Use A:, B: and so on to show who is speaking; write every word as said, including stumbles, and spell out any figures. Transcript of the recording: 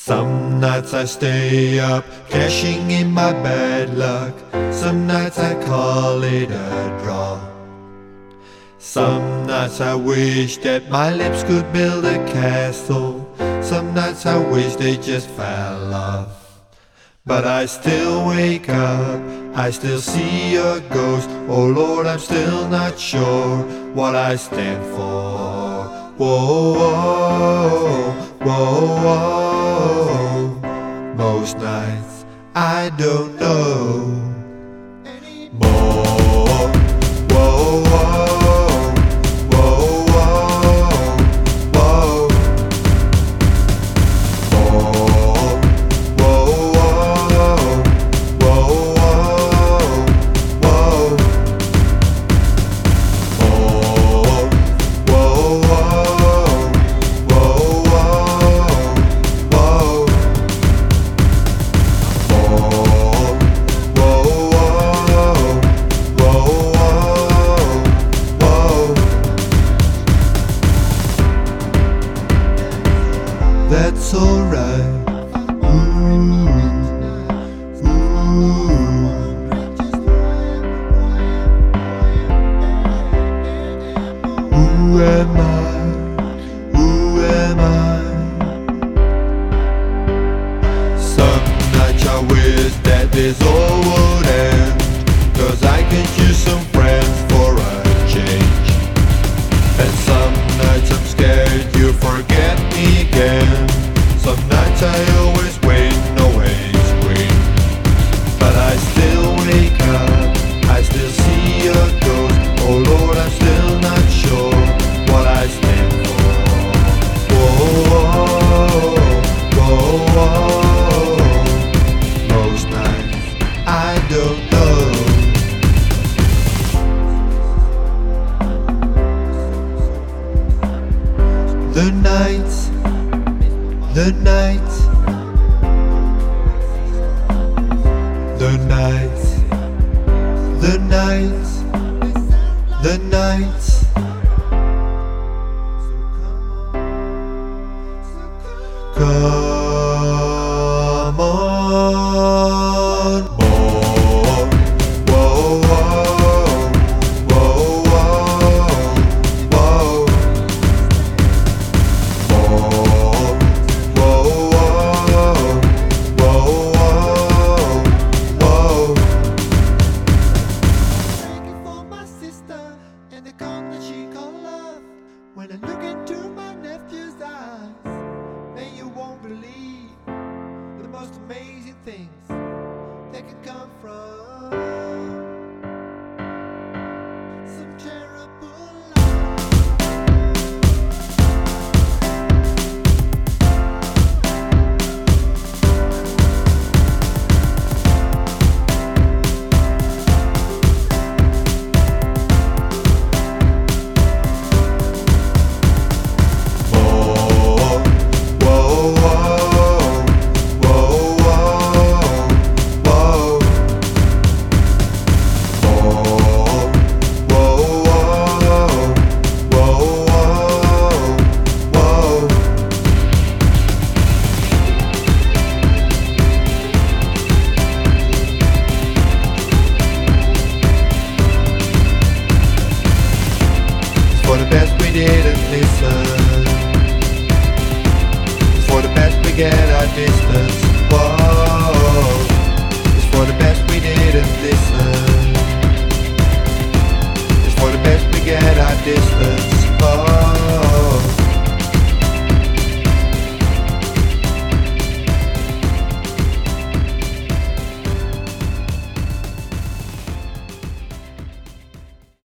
A: Some nights I stay up, cashing in my bad luck. Some nights I call it a draw. Some nights I wish that my lips could build a castle. Some nights I wish they just fell off. But I still wake up, I still see your ghost. Oh Lord, I'm still not sure what I stand for. Whoa, whoa, whoa, whoa. Most nights I don't know. More. Whoa, whoa, whoa, whoa, whoa. More. Whoa, whoa, whoa, whoa, whoa. More. Whoa, whoa, whoa, whoa, whoa. That's alright. Ooh, ooh. Who am I? Who am I? Some nights I wish that this all would end, 'cause I can use some friends for a change. And some nights I'm scared you forget me again. Some nights I always win, always win. But I still wake up, I still see your ghost. Oh Lord, I'm still not sure what I stand for. Whoa, whoa, whoa, whoa. Most nights I don't know. The nights, the nights, the nights, the nights, the nights. Come on, more. Whoa, whoa, whoa, whoa, whoa. More. Whoa, whoa, whoa, whoa, whoa. Thank you for my sister and the calm that she called love. When I look into my nephew's eyes, man, you won't believe the most amazing things that can come from some terrible love. More. Whoa, whoa, whoa, whoa, whoa. More. Whoa, whoa, whoa, whoa, whoa. It's for the best we didn't listen. It's for the best we get our distance. Whoa. It's for the best we didn't listen. It's for the best we get our distance.